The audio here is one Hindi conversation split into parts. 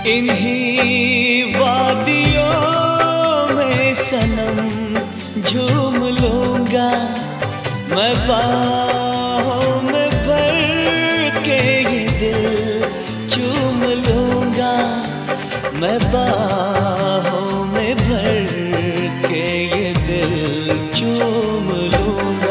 इन्हीं वादियों में सनम झूम लूंगा मैं, बाहों में भर के ये दिल चूम लूंगा मैं, बाहों में भर के ये दिल चूम लूंगा।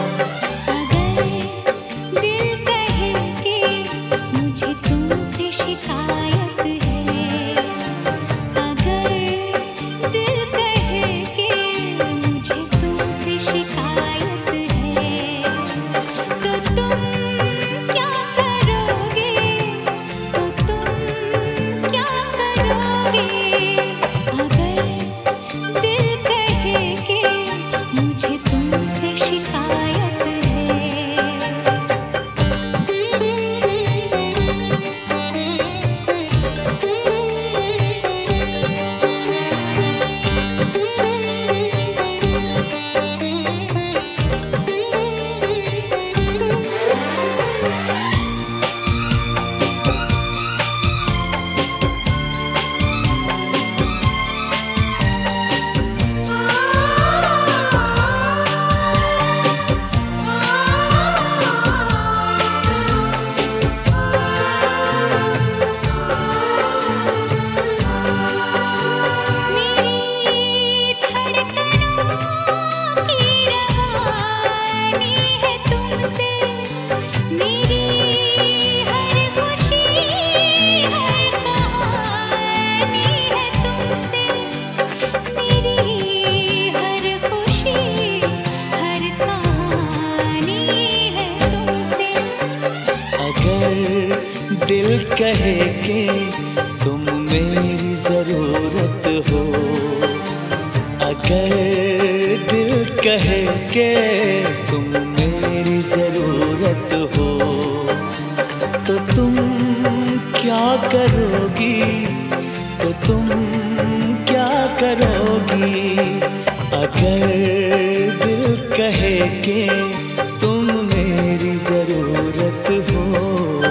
अगर दिल कहे कि मुझे तुमसे शिकायत है, अगर दिल कहे कि मुझे तुमसे शिकायत है, तो तुम क्या करोगे, तो तुम क्या करोगे? अगर दिल कहे कि मुझे तुमसे शिकायत है। दिल कहे कि तुम मेरी ज़रूरत हो, अगर दिल कहे कि तुम मेरी ज़रूरत हो, तो तुम क्या करोगी, तो तुम क्या करोगी? अगर दिल कहे कि तुम मेरी ज़रूरत हो।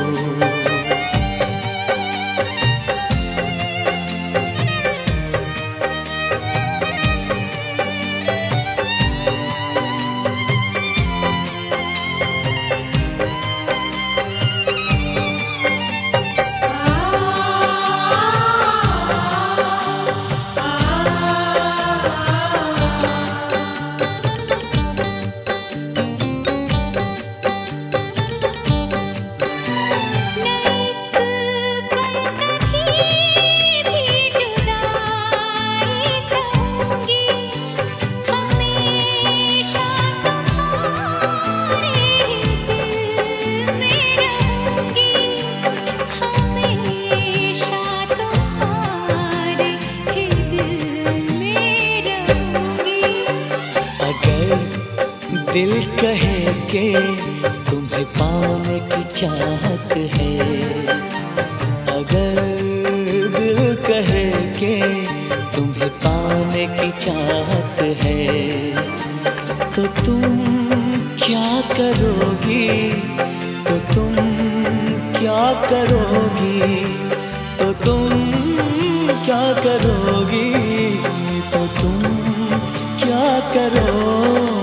दिल कहे कि तुम्हें पाने की चाहत है, अगर दिल कहे कि तुम्हें पाने की चाहत है, तो तुम क्या करोगी, तो तुम क्या करोगी, तो तुम क्या करोगी, तो तुम क्या करोगी?